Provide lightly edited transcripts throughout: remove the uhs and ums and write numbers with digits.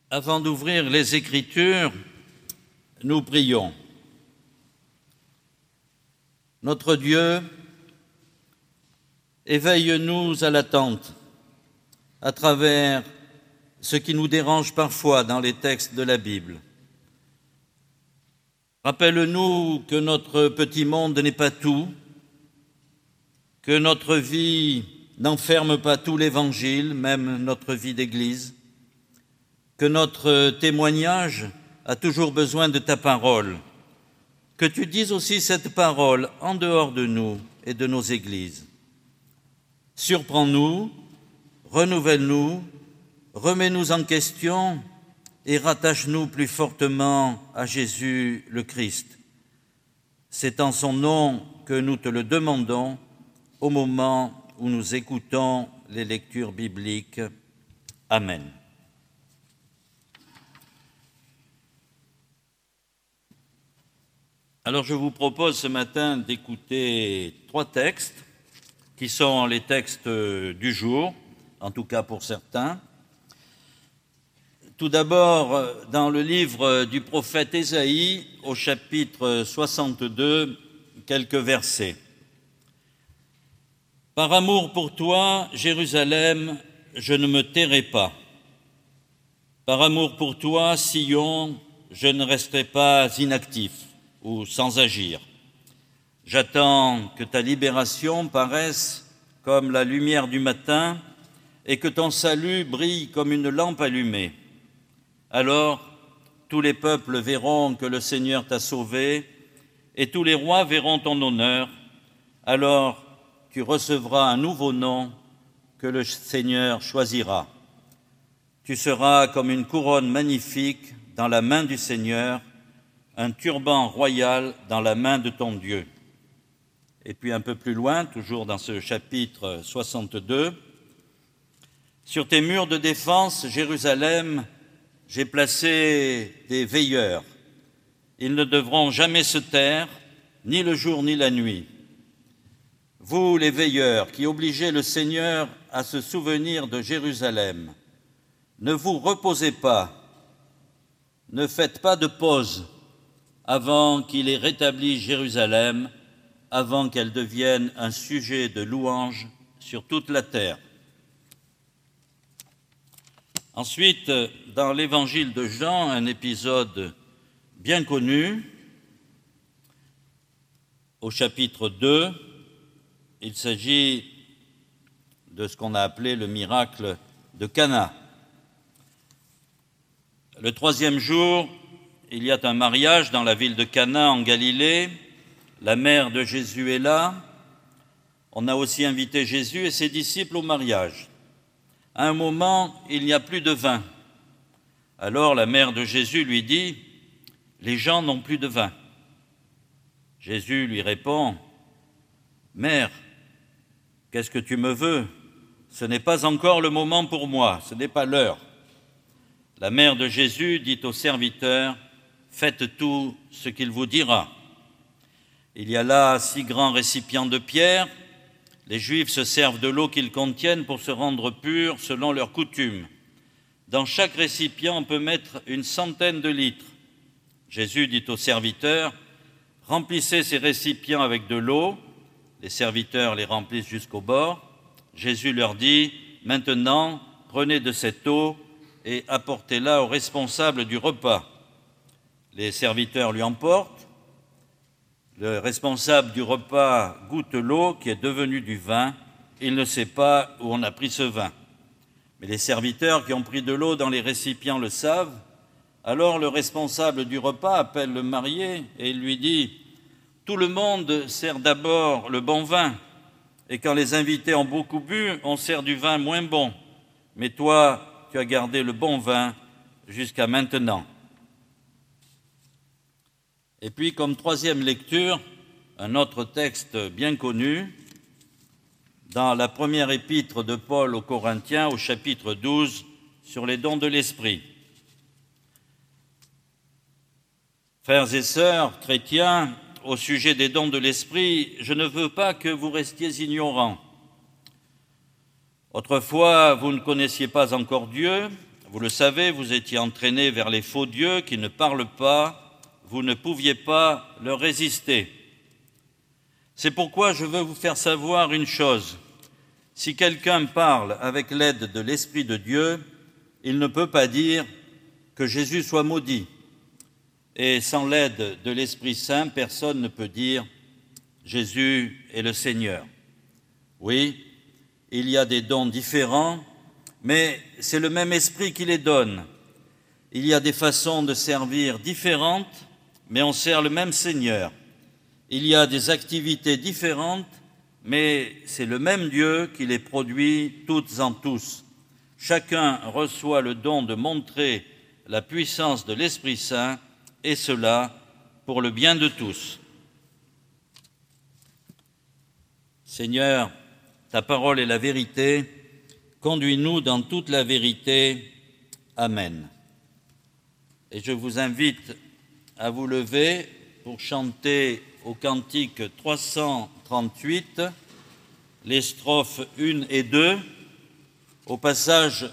Avant d'ouvrir les Écritures, nous prions. Notre Dieu, éveille-nous à l'attente à travers ce qui nous dérange parfois dans les textes de la Bible. Rappelle-nous que notre petit monde n'est pas tout, que notre vie n'enferme pas tout l'Évangile, même notre vie d'Église, que notre témoignage a toujours besoin de ta parole, que tu dises aussi cette parole en dehors de nous et de nos églises. Surprends-nous, renouvelle-nous, remets-nous en question et rattache-nous plus fortement à Jésus le Christ. C'est en son nom que nous te le demandons au moment où nous écoutons les lectures bibliques. Amen. Alors je vous propose ce matin d'écouter 3 textes qui sont les textes du jour, en tout cas pour certains. Tout d'abord, dans le livre du prophète Ésaïe, au chapitre 62, quelques versets. « Par amour pour toi, Jérusalem, je ne me tairai pas. Par amour pour toi, Sion, je ne resterai pas inactif ou sans agir. J'attends que ta libération paraisse comme la lumière du matin et que ton salut brille comme une lampe allumée. Alors, tous les peuples verront que le Seigneur t'a sauvé et tous les rois verront ton honneur. Alors, tu recevras un nouveau nom que le Seigneur choisira. Tu seras comme une couronne magnifique dans la main du Seigneur, un turban royal dans la main de ton Dieu. » Et puis un peu plus loin, toujours dans ce chapitre 62, « Sur tes murs de défense, Jérusalem, j'ai placé des veilleurs. Ils ne devront jamais se taire, ni le jour ni la nuit. Vous, les veilleurs, qui obligez le Seigneur à se souvenir de Jérusalem, ne vous reposez pas, ne faites pas de pause avant qu'il ait rétabli Jérusalem, avant qu'elle devienne un sujet de louange sur toute la terre. » Ensuite, dans l'évangile de Jean, un épisode bien connu, au chapitre 2, il s'agit de ce qu'on a appelé le miracle de Cana. Le 3e jour, il y a un mariage dans la ville de Cana en Galilée. La mère de Jésus est là. On a aussi invité Jésus et ses disciples au mariage. À un moment, il n'y a plus de vin. Alors la mère de Jésus lui dit « Les gens n'ont plus de vin. » Jésus lui répond « Mère, qu'est-ce que tu me veux? Ce n'est pas encore le moment pour moi, ce n'est pas l'heure. » La mère de Jésus dit aux serviteurs « Faites tout ce qu'il vous dira. » Il y a là 6 grands récipients de pierre. Les Juifs se servent de l'eau qu'ils contiennent pour se rendre purs selon leurs coutumes. Dans chaque récipient, on peut mettre une centaine de litres. Jésus dit aux serviteurs « Remplissez ces récipients avec de l'eau. » Les serviteurs les remplissent jusqu'au bord. Jésus leur dit « Maintenant, prenez de cette eau et apportez-la aux responsables du repas. » Les serviteurs lui emportent. Le responsable du repas goûte l'eau qui est devenue du vin. Il ne sait pas où on a pris ce vin. Mais les serviteurs qui ont pris de l'eau dans les récipients le savent. Alors le responsable du repas appelle le marié et il lui dit « Tout le monde sert d'abord le bon vin, et quand les invités ont beaucoup bu, on sert du vin moins bon. Mais toi, tu as gardé le bon vin jusqu'à maintenant. » Et puis, comme 3e lecture, un autre texte bien connu, dans la première épître de Paul aux Corinthiens, au chapitre 12, sur les dons de l'Esprit. Frères et sœurs chrétiens, au sujet des dons de l'Esprit, je ne veux pas que vous restiez ignorants. Autrefois, vous ne connaissiez pas encore Dieu, vous le savez, vous étiez entraînés vers les faux dieux qui ne parlent pas, vous ne pouviez pas leur résister. C'est pourquoi je veux vous faire savoir une chose. Si quelqu'un parle avec l'aide de l'Esprit de Dieu, il ne peut pas dire que Jésus soit maudit. Et sans l'aide de l'Esprit Saint, personne ne peut dire Jésus est le Seigneur. Oui, il y a des dons différents, mais c'est le même Esprit qui les donne. Il y a des façons de servir différentes, mais on sert le même Seigneur. Il y a des activités différentes, mais c'est le même Dieu qui les produit toutes en tous. Chacun reçoit le don de montrer la puissance de l'Esprit Saint, et cela pour le bien de tous. Seigneur, ta parole est la vérité, conduis-nous dans toute la vérité. Amen. Et je vous invite à vous lever pour chanter au cantique 338, les strophes 1 et 2. Au passage,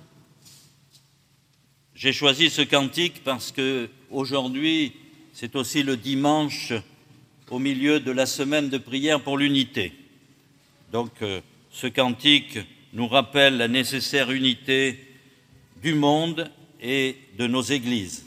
j'ai choisi ce cantique parce que aujourd'hui, c'est aussi le dimanche au milieu de la semaine de prière pour l'unité. Donc, ce cantique nous rappelle la nécessaire unité du monde et de nos églises.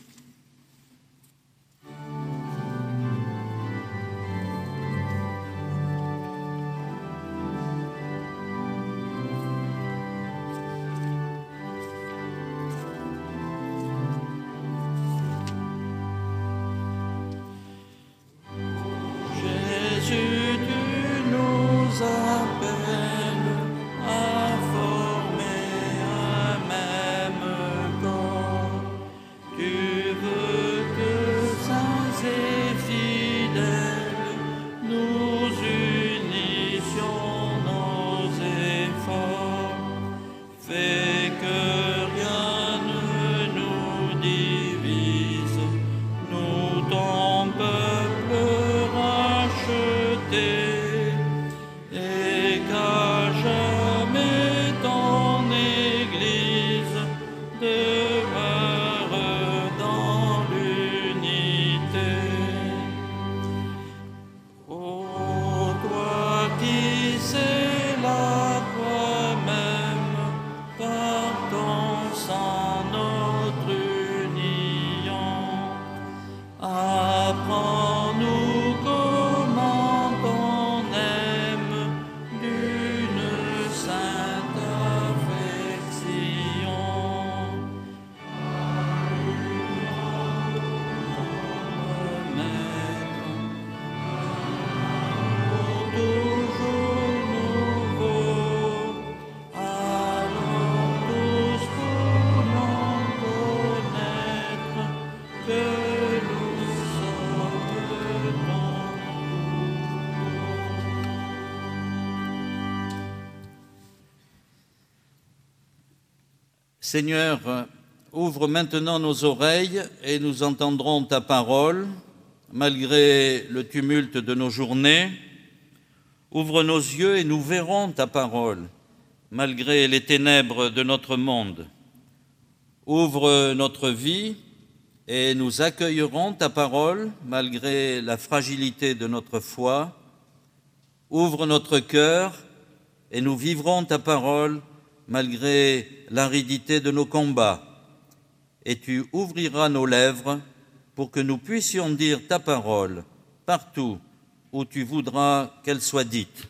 Seigneur, ouvre maintenant nos oreilles et nous entendrons ta parole, malgré le tumulte de nos journées. Ouvre nos yeux et nous verrons ta parole, malgré les ténèbres de notre monde. Ouvre notre vie et nous accueillerons ta parole, malgré la fragilité de notre foi. Ouvre notre cœur et nous vivrons ta parole, malgré l'aridité de nos combats, et tu ouvriras nos lèvres pour que nous puissions dire ta parole partout où tu voudras qu'elle soit dite.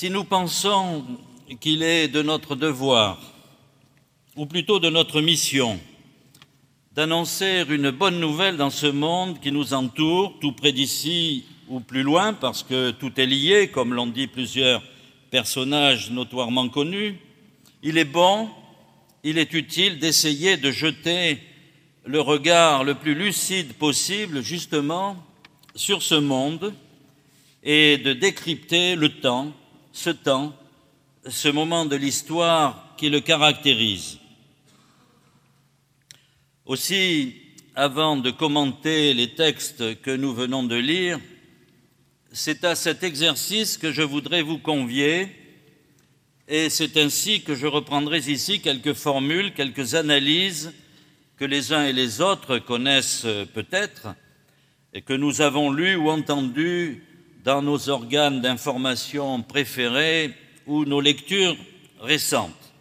Si nous pensons qu'il est de notre devoir, ou plutôt de notre mission, d'annoncer une bonne nouvelle dans ce monde qui nous entoure, tout près d'ici ou plus loin, parce que tout est lié, comme l'ont dit plusieurs personnages notoirement connus, il est bon, il est utile d'essayer de jeter le regard le plus lucide possible, justement, sur ce monde et de décrypter le temps, ce moment de l'histoire qui le caractérise. Aussi, avant de commenter les textes que nous venons de lire, c'est à cet exercice que je voudrais vous convier, et c'est ainsi que je reprendrai ici quelques formules, quelques analyses que les uns et les autres connaissent peut-être et que nous avons lues ou entendues dans nos organes d'information préférés ou nos lectures récentes.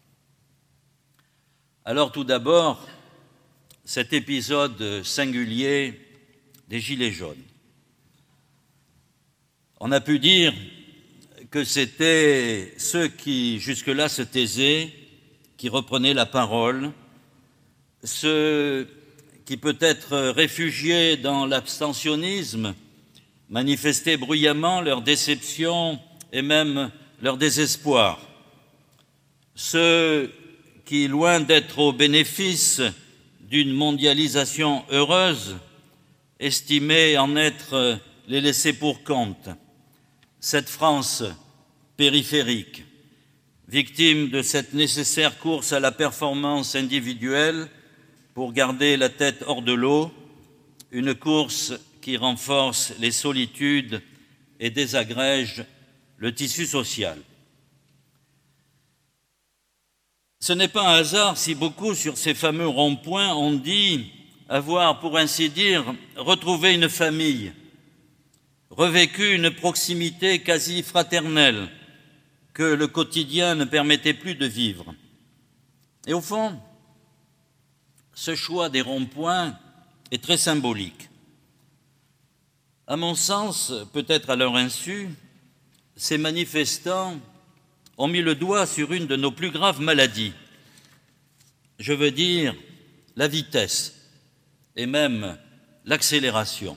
Alors tout d'abord, cet épisode singulier des Gilets jaunes. On a pu dire que c'était ceux qui jusque-là se taisaient, qui reprenaient la parole, ceux qui peut-être réfugiés dans l'abstentionnisme manifestaient bruyamment leur déception et même leur désespoir, ceux qui, loin d'être au bénéfice d'une mondialisation heureuse, estimaient en être les laissés pour compte, cette France périphérique, victime de cette nécessaire course à la performance individuelle pour garder la tête hors de l'eau, une course qui renforce les solitudes et désagrège le tissu social. Ce n'est pas un hasard si beaucoup sur ces fameux ronds-points ont dit avoir, pour ainsi dire, retrouvé une famille, revécu une proximité quasi fraternelle que le quotidien ne permettait plus de vivre. Et au fond, ce choix des ronds-points est très symbolique. À mon sens, peut-être à leur insu, ces manifestants ont mis le doigt sur une de nos plus graves maladies. Je veux dire la vitesse et même l'accélération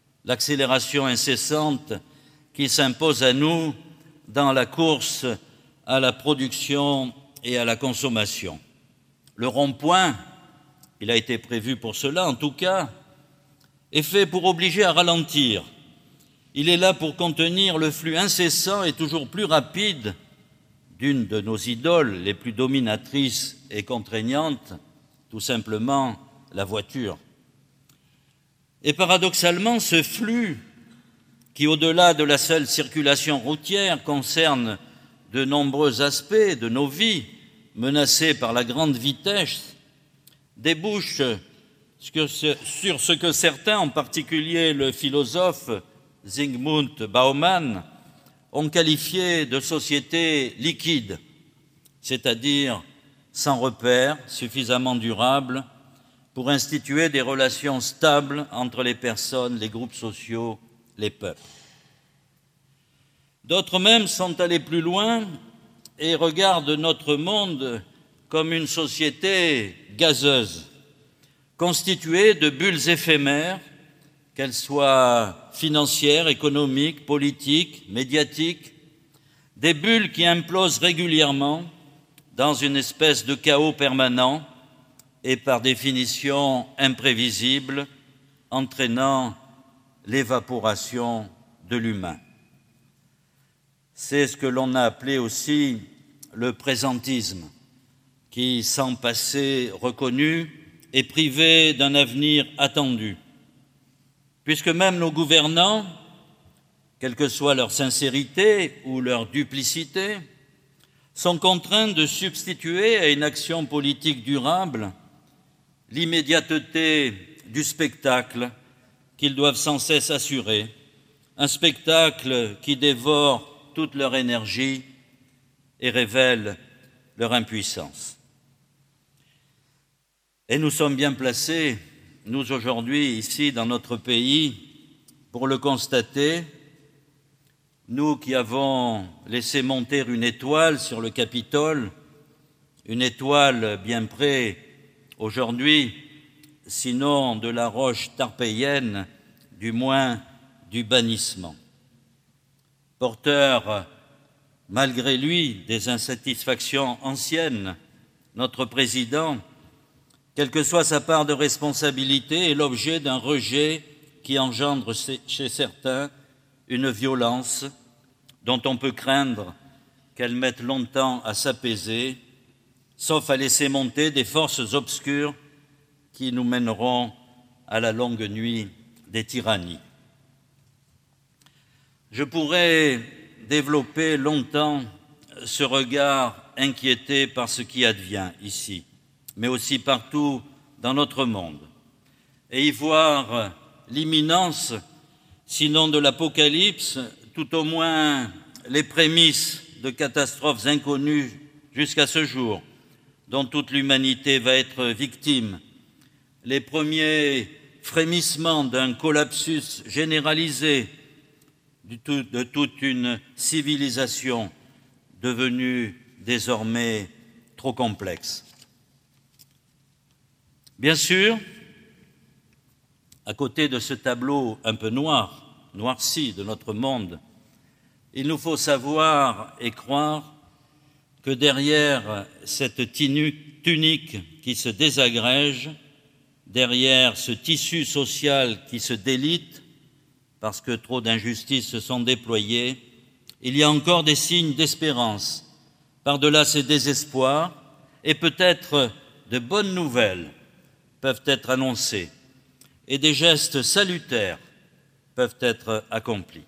incessante qui s'impose à nous dans la course à la production et à la consommation. Le rond-point, il a été prévu pour cela en tout cas, est fait pour obliger à ralentir. Il est là pour contenir le flux incessant et toujours plus rapide d'une de nos idoles les plus dominatrices et contraignantes, tout simplement la voiture. Et paradoxalement, ce flux, qui au-delà de la seule circulation routière concerne de nombreux aspects de nos vies menacées par la grande vitesse, débouche sur ce que certains, en particulier le philosophe Zygmunt Bauman, ont qualifié de société liquide, c'est-à-dire sans repère, suffisamment durable pour instituer des relations stables entre les personnes, les groupes sociaux, les peuples. D'autres même sont allés plus loin et regardent notre monde comme une société gazeuse, constituée de bulles éphémères, qu'elles soient financières, économiques, politiques, médiatiques, des bulles qui implosent régulièrement dans une espèce de chaos permanent et par définition imprévisible, entraînant l'évaporation de l'humain. C'est ce que l'on a appelé aussi le présentisme, qui, sans passé reconnu, est privé d'un avenir attendu, puisque même nos gouvernants, quelle que soit leur sincérité ou leur duplicité, sont contraints de substituer à une action politique durable l'immédiateté du spectacle qu'ils doivent sans cesse assurer, un spectacle qui dévore toute leur énergie et révèle leur impuissance. Et nous sommes bien placés, nous aujourd'hui, ici dans notre pays, pour le constater, nous qui avons laissé monter une étoile sur le Capitole, une étoile bien près aujourd'hui, sinon de la roche tarpéienne, du moins du bannissement. Porteur, malgré lui, des insatisfactions anciennes, notre président, quelle que soit sa part de responsabilité, est l'objet d'un rejet qui engendre chez certains une violence dont on peut craindre qu'elle mette longtemps à s'apaiser, sauf à laisser monter des forces obscures qui nous mèneront à la longue nuit des tyrannies. Je pourrais développer longtemps ce regard inquiété par ce qui advient ici, mais aussi partout dans notre monde, et y voir l'imminence, sinon de l'apocalypse, tout au moins les prémices de catastrophes inconnues jusqu'à ce jour, dont toute l'humanité va être victime, les premiers frémissements d'un collapsus généralisé de toute une civilisation devenue désormais trop complexe. Bien sûr, à côté de ce tableau un peu noirci de notre monde, il nous faut savoir et croire que derrière cette tunique qui se désagrège, derrière ce tissu social qui se délite, parce que trop d'injustices se sont déployées, il y a encore des signes d'espérance, par-delà ces désespoirs, et peut-être de bonnes nouvelles peuvent être annoncées, et des gestes salutaires peuvent être accomplis.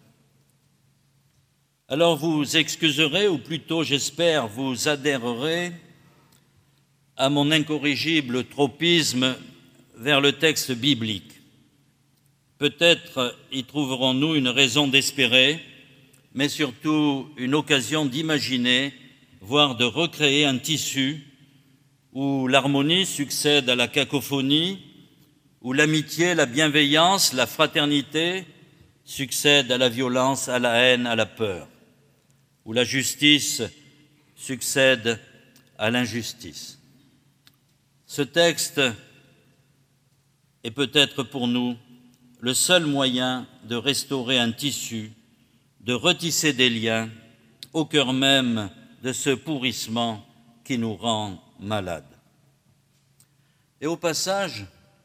Alors vous excuserez, ou plutôt j'espère vous adhérerez à mon incorrigible tropisme vers le texte biblique. Peut-être y trouverons-nous une raison d'espérer, mais surtout une occasion d'imaginer, voire de recréer un tissu où l'harmonie succède à la cacophonie, où l'amitié, la bienveillance, la fraternité succèdent à la violence, à la haine, à la peur, où la justice succède à l'injustice. Ce texte est peut-être pour nous le seul moyen de restaurer un tissu, de retisser des liens au cœur même de ce pourrissement qui nous rend malades. Et au passage,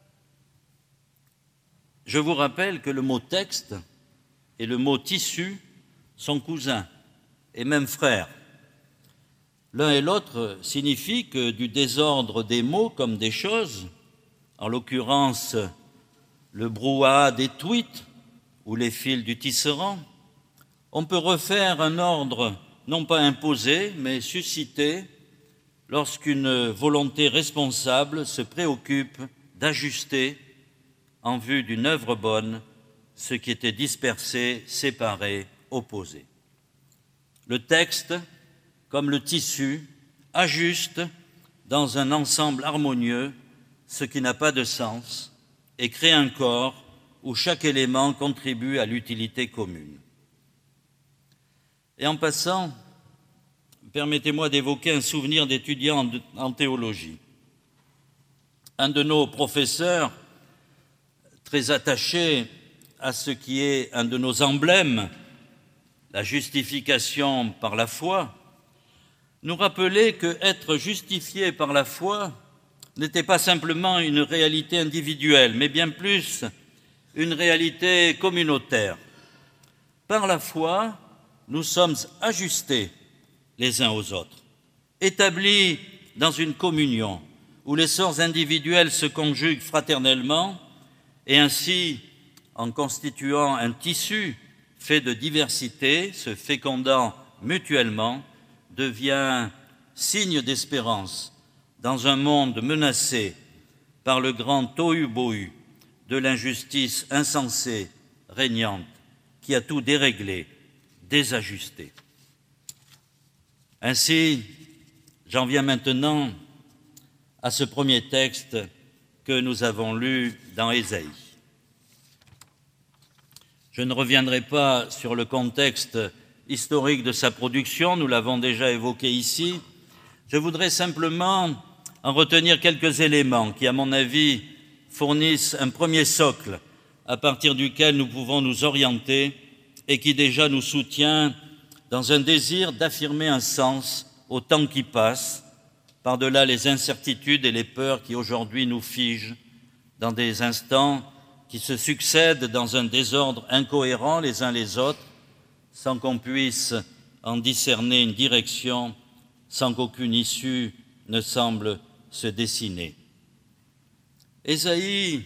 je vous rappelle que le mot texte et le mot tissu sont cousins et même frères. L'un et l'autre signifient que du désordre des mots comme des choses, en l'occurrence le brouhaha des tweets ou les fils du tisserand, on peut refaire un ordre non pas imposé, mais suscité lorsqu'une volonté responsable se préoccupe d'ajuster en vue d'une œuvre bonne ce qui était dispersé, séparé, opposé. Le texte, comme le tissu, ajuste dans un ensemble harmonieux ce qui n'a pas de sens et crée un corps où chaque élément contribue à l'utilité commune. Et en passant, permettez-moi d'évoquer un souvenir d'étudiant en théologie. Un de nos professeurs, très attaché à ce qui est un de nos emblèmes, la justification par la foi, nous rappelait que être justifié par la foi n'était pas simplement une réalité individuelle, mais bien plus une réalité communautaire. Par la foi, nous sommes ajustés les uns aux autres, établis dans une communion où les sorts individuels se conjuguent fraternellement et ainsi, en constituant un tissu fait de diversité, se fécondant mutuellement, devient signe d'espérance dans un monde menacé par le grand tohu-bohu de l'injustice insensée régnante qui a tout déréglé, désajusté. Ainsi, j'en viens maintenant à ce premier texte que nous avons lu dans Ésaïe. Je ne reviendrai pas sur le contexte historique de sa production, nous l'avons déjà évoqué ici. Je voudrais simplement en retenir quelques éléments qui, à mon avis, fournissent un premier socle à partir duquel nous pouvons nous orienter et qui déjà nous soutient dans un désir d'affirmer un sens au temps qui passe, par-delà les incertitudes et les peurs qui aujourd'hui nous figent dans des instants qui se succèdent dans un désordre incohérent les uns les autres, sans qu'on puisse en discerner une direction, sans qu'aucune issue ne semble se dessiner. Ésaïe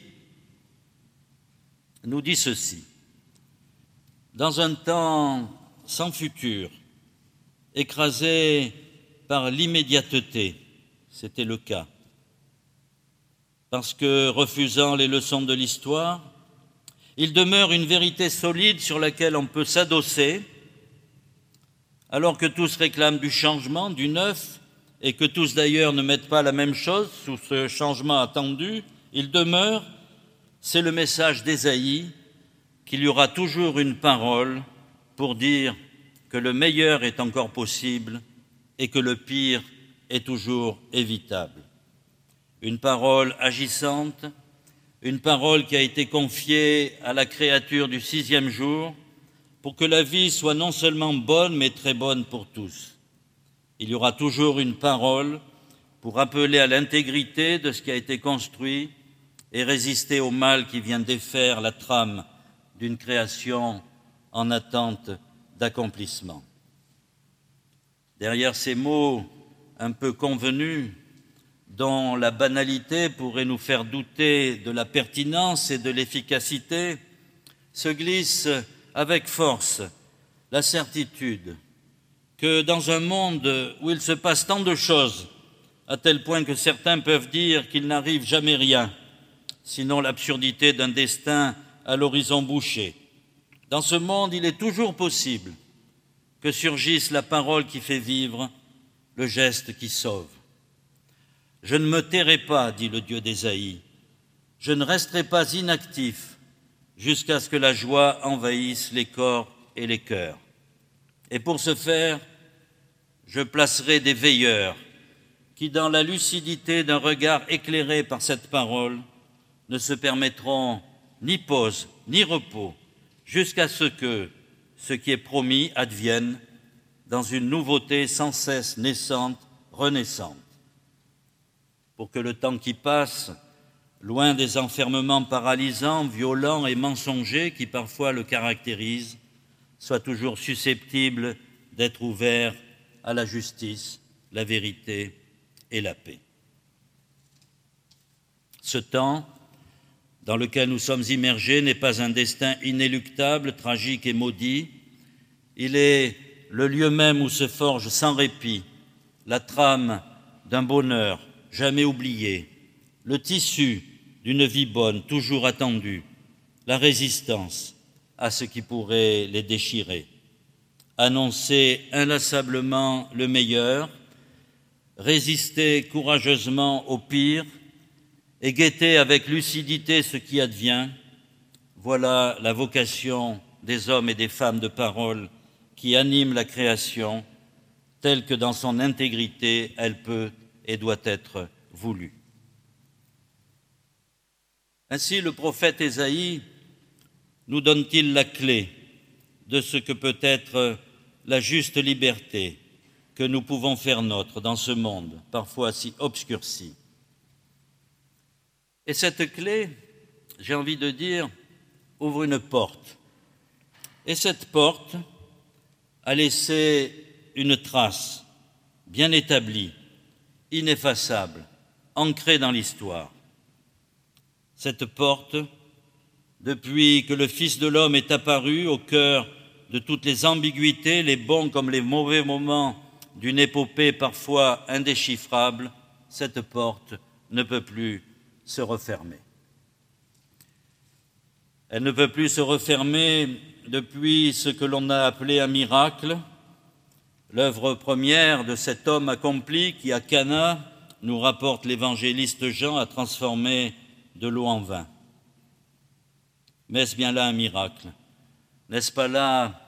nous dit ceci: dans un temps sans futur, écrasé par l'immédiateté, c'était le cas, parce que, refusant les leçons de l'histoire, il demeure une vérité solide sur laquelle on peut s'adosser, alors que tous réclament du changement, du neuf, et que tous d'ailleurs ne mettent pas la même chose sous ce changement attendu, il demeure, c'est le message d'Ésaïe, qu'il y aura toujours une parole pour dire que le meilleur est encore possible et que le pire est toujours évitable. Une parole agissante, une parole qui a été confiée à la créature du 6e jour pour que la vie soit non seulement bonne, mais très bonne pour tous. Il y aura toujours une parole pour appeler à l'intégrité de ce qui a été construit et résister au mal qui vient défaire la trame d'une création en attente d'accomplissement. Derrière ces mots un peu convenus, dont la banalité pourrait nous faire douter de la pertinence et de l'efficacité, se glisse avec force la certitude que dans un monde où il se passe tant de choses, à tel point que certains peuvent dire qu'il n'arrive jamais rien, sinon l'absurdité d'un destin à l'horizon bouché, dans ce monde, il est toujours possible que surgisse la parole qui fait vivre, le geste qui sauve. Je ne me tairai pas, dit le Dieu d'Ésaïe, je ne resterai pas inactif jusqu'à ce que la joie envahisse les corps et les cœurs. Et pour ce faire, je placerai des veilleurs qui, dans la lucidité d'un regard éclairé par cette parole, ne se permettront ni pause, ni repos, jusqu'à ce que ce qui est promis advienne dans une nouveauté sans cesse naissante, renaissante. Pour que le temps qui passe, loin des enfermements paralysants, violents et mensongers qui parfois le caractérisent, soit toujours susceptible d'être ouvert à la justice, la vérité et la paix. Ce temps dans lequel nous sommes immergés n'est pas un destin inéluctable, tragique et maudit. Il est le lieu même où se forge sans répit la trame d'un bonheur jamais oublié, le tissu d'une vie bonne toujours attendue, la résistance à ce qui pourrait les déchirer. Annoncer inlassablement le meilleur, résister courageusement au pire et guetter avec lucidité ce qui advient, voilà la vocation des hommes et des femmes de parole qui animent la création, telle que dans son intégrité elle peut et doit être voulue. Ainsi, le prophète Ésaïe nous donne-t-il la clé de ce que peut être la juste liberté que nous pouvons faire nôtre dans ce monde, parfois si obscurci. Et cette clé, j'ai envie de dire, ouvre une porte. Et cette porte a laissé une trace bien établie, ineffaçable, ancrée dans l'histoire. Cette porte, depuis que le Fils de l'homme est apparu au cœur de toutes les ambiguïtés, les bons comme les mauvais moments d'une épopée parfois indéchiffrable, cette porte ne peut plus se refermer. Elle ne peut plus se refermer depuis ce que l'on a appelé un miracle, l'œuvre première de cet homme accompli qui, à Cana, nous rapporte l'évangéliste Jean, a transformé de l'eau en vin. Mais est-ce bien là un miracle? N'est-ce pas là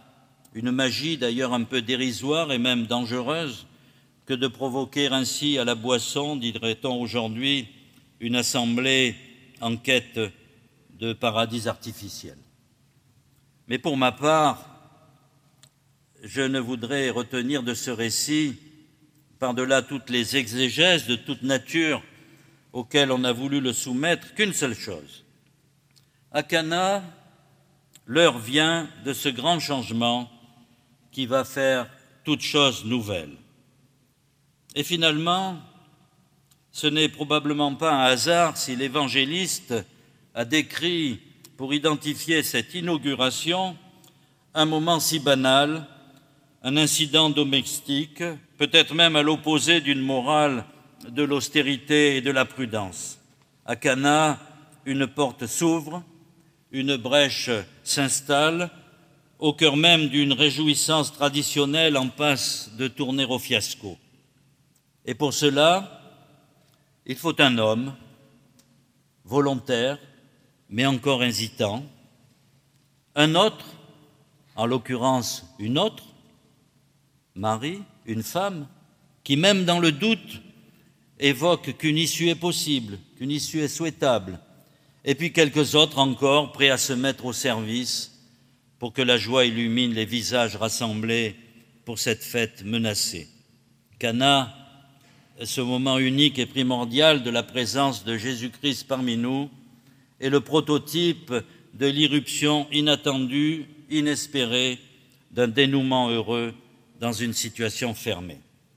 une magie d'ailleurs un peu dérisoire et même dangereuse que de provoquer ainsi à la boisson, dirait-on aujourd'hui, une assemblée en quête de paradis artificiel. Mais pour ma part, je ne voudrais retenir de ce récit, par-delà toutes les exégèses de toute nature auxquelles on a voulu le soumettre, qu'une seule chose. À Cana, l'heure vient de ce grand changement qui va faire toute chose nouvelle. Et finalement, ce n'est probablement pas un hasard si l'évangéliste a décrit, pour identifier cette inauguration, un moment si banal, un incident domestique, peut-être même à l'opposé d'une morale de l'austérité et de la prudence. À Cana, une porte s'ouvre, une brèche s'installe, au cœur même d'une réjouissance traditionnelle en passe de tourner au fiasco. Et pour cela, il faut un homme, volontaire, mais encore hésitant, un autre, en l'occurrence une autre, Marie, une femme, qui même dans le doute évoque qu'une issue est possible, qu'une issue est souhaitable, et puis quelques autres encore prêts à se mettre au service pour que la joie illumine les visages rassemblés pour cette fête menacée. Cana, ce moment unique et primordial de la présence de Jésus-Christ parmi nous, est le prototype de l'irruption inattendue, inespérée, d'un dénouement heureux dans une situation fermée.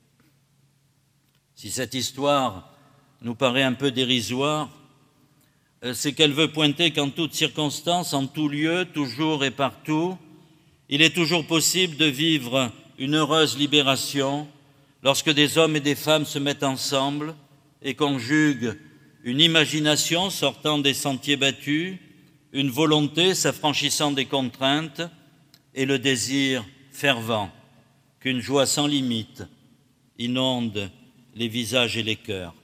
Si cette histoire nous paraît un peu dérisoire, c'est qu'elle veut pointer qu'en toute circonstance, en tout lieu, toujours et partout, il est toujours possible de vivre une heureuse libération lorsque des hommes et des femmes se mettent ensemble et conjuguent une imagination sortant des sentiers battus, une volonté s'affranchissant des contraintes et le désir fervent qu'une joie sans limite inonde les visages et les cœurs.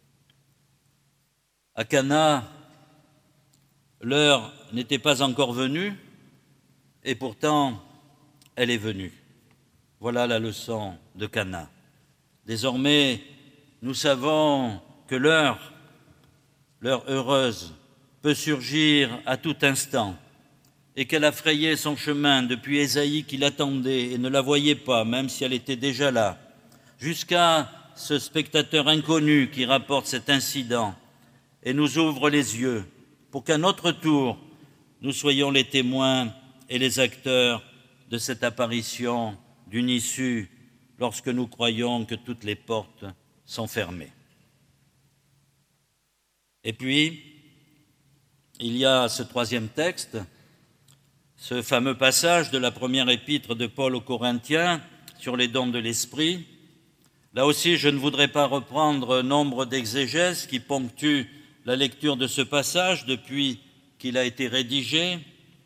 À Cana, l'heure n'était pas encore venue et pourtant elle est venue. Voilà la leçon de Cana. Désormais, nous savons que l'heure heureuse, peut surgir à tout instant et qu'elle a frayé son chemin depuis Ésaïe qui l'attendait et ne la voyait pas, même si elle était déjà là, jusqu'à ce spectateur inconnu qui rapporte cet incident et nous ouvre les yeux pour qu'à notre tour, nous soyons les témoins et les acteurs de cette apparition d'une issue lorsque nous croyons que toutes les portes sont fermées. Et puis, il y a ce troisième texte, ce fameux passage de la première épître de Paul aux Corinthiens sur les dons de l'Esprit. Là aussi, je ne voudrais pas reprendre nombre d'exégèses qui ponctuent la lecture de ce passage depuis qu'il a été rédigé.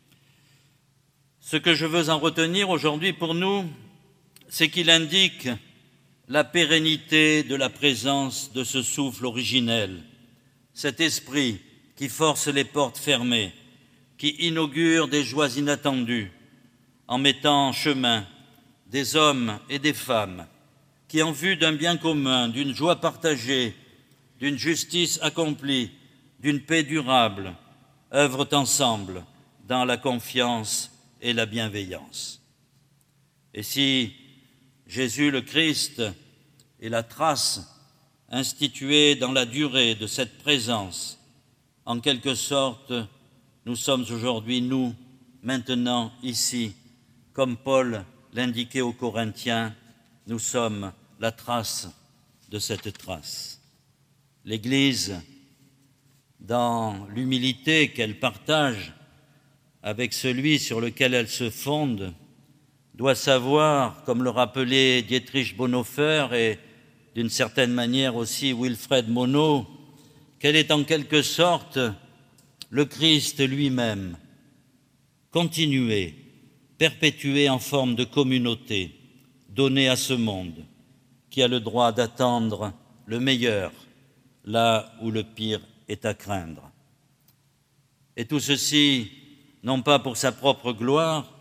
Ce que je veux en retenir aujourd'hui pour nous, c'est qu'il indique la pérennité de la présence de ce souffle originel, cet esprit qui force les portes fermées, qui inaugure des joies inattendues, en mettant en chemin des hommes et des femmes qui, en vue d'un bien commun, d'une joie partagée, d'une justice accomplie, d'une paix durable, œuvrent ensemble dans la confiance et la bienveillance. Et si Jésus le Christ est la trace instituée dans la durée de cette présence, en quelque sorte, nous sommes aujourd'hui, nous, maintenant, ici, comme Paul l'indiquait aux Corinthiens, nous sommes la trace de cette trace. L'Église, dans l'humilité qu'elle partage avec celui sur lequel elle se fonde, doit savoir, comme le rappelait Dietrich Bonhoeffer et d'une certaine manière aussi Wilfred Monod, qu'elle est en quelque sorte le Christ lui-même, continué, perpétué en forme de communauté, donnée à ce monde, qui a le droit d'attendre le meilleur, là où le pire est à craindre. Et tout ceci, non pas pour sa propre gloire,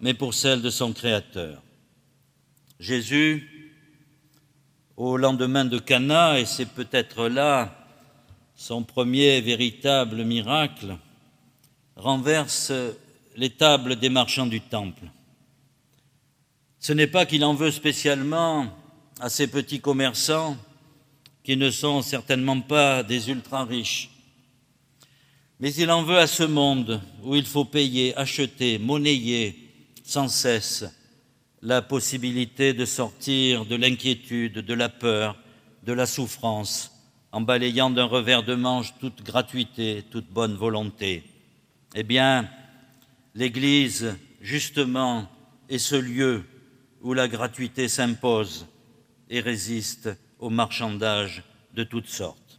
mais pour celle de son Créateur. Jésus, au lendemain de Cana, et c'est peut-être là son premier véritable miracle, renverse les tables des marchands du temple. Ce n'est pas qu'il en veut spécialement à ces petits commerçants qui ne sont certainement pas des ultra-riches, mais il en veut à ce monde où il faut payer, acheter, monnayer sans cesse la possibilité de sortir de l'inquiétude, de la peur, de la souffrance, en balayant d'un revers de manche toute gratuité, toute bonne volonté. Eh bien, l'Église, justement, est ce lieu où la gratuité s'impose et résiste au marchandage de toutes sortes.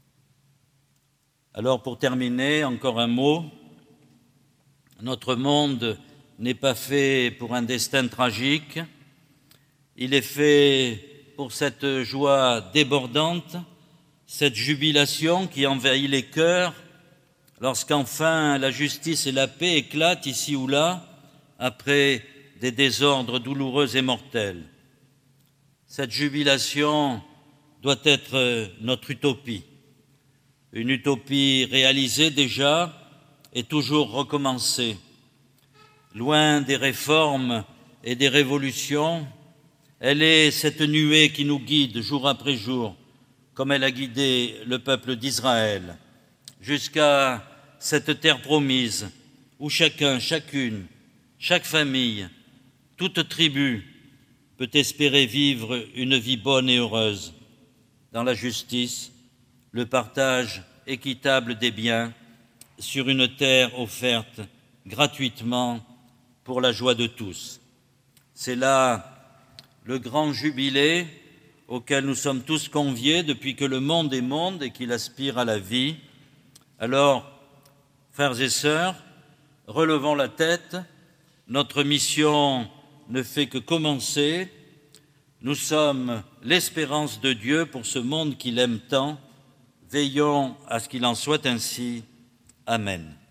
Alors, pour terminer, encore un mot. Notre monde n'est pas fait pour un destin tragique. Il est fait pour cette joie débordante, cette jubilation qui envahit les cœurs lorsqu'enfin la justice et la paix éclatent ici ou là après des désordres douloureux et mortels. Cette jubilation doit être notre utopie, une utopie réalisée déjà et toujours recommencée. Loin des réformes et des révolutions, elle est cette nuée qui nous guide jour après jour, comme elle a guidé le peuple d'Israël, jusqu'à cette terre promise où chacun, chacune, chaque famille, toute tribu peut espérer vivre une vie bonne et heureuse dans la justice, le partage équitable des biens sur une terre offerte gratuitement pour la joie de tous. C'est là le grand jubilé auquel nous sommes tous conviés depuis que le monde est monde et qu'il aspire à la vie. Alors, frères et sœurs, relevons la tête, notre mission ne fait que commencer. Nous sommes l'espérance de Dieu pour ce monde qu'il aime tant. Veillons à ce qu'il en soit ainsi. Amen.